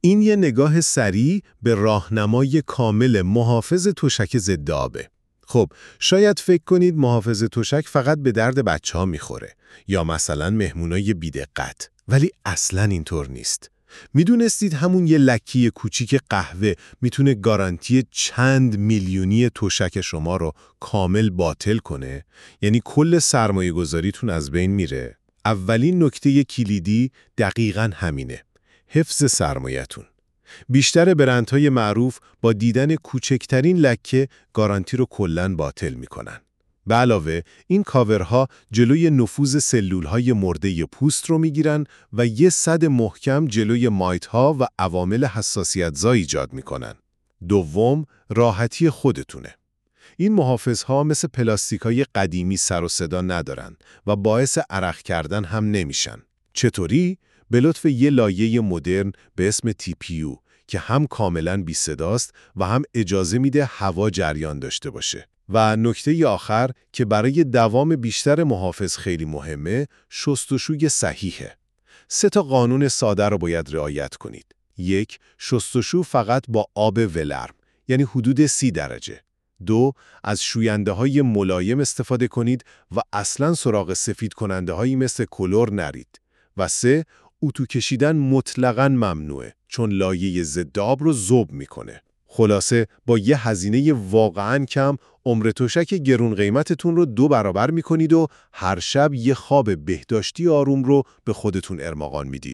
این یه نگاه سریع به راهنمای کامل محافظ تشک ضد آبه. خب، شاید فکر کنید محافظ تشک فقط به درد بچه‌ها میخوره یا مثلا مهمونای بی‌دقت، ولی اصلاً اینطور نیست. میدونستید همون یه لکی کوچیک قهوه میتونه گارانتی چند میلیونی تشک شما رو کامل باطل کنه؟ یعنی کل سرمایه گذاریتون از بین میره. اولین نکته کلیدی دقیقاً همینه. حفظ سرمایه‌تون. بیشتر برندهای معروف با دیدن کوچکترین لکه گارانتی رو کلاً باطل میکنن. به علاوه این کاورها جلوی نفوذ سلولهای مرده پوست رو میگیرن و یه سد محکم جلوی مایت‌ها و عوامل حساسیت‌زا ایجاد میکنن. دوم، راحتی خودتونه. این محافظها مثل پلاستیکای قدیمی سر و صدا ندارن و باعث عرق کردن هم نمیشن. چطوری؟ به لطف یه لایه مدرن به اسم TPU که هم کاملاً بی صداست و هم اجازه میده هوا جریان داشته باشه. و نکته آخر که برای دوام بیشتر محافظ خیلی مهمه، شستشوی صحیحه. 3 قانون ساده رو باید رعایت کنید. 1. شستشو فقط با آب ولرم، یعنی حدود 30 درجه. 2. از شوینده‌های ملایم استفاده کنید و اصلاً سراغ سفید کننده‌هایی مثل کلور نرید. و 3. اتو کشیدن مطلقاً ممنوعه، چون لایه ضد آب رو ذوب میکنه. خلاصه با یه هزینه واقعاً کم، عمر تشک گرون قیمتتون رو 2 برابر میکنید و هر شب یه خواب بهداشتی آروم رو به خودتون ارمغان میدید.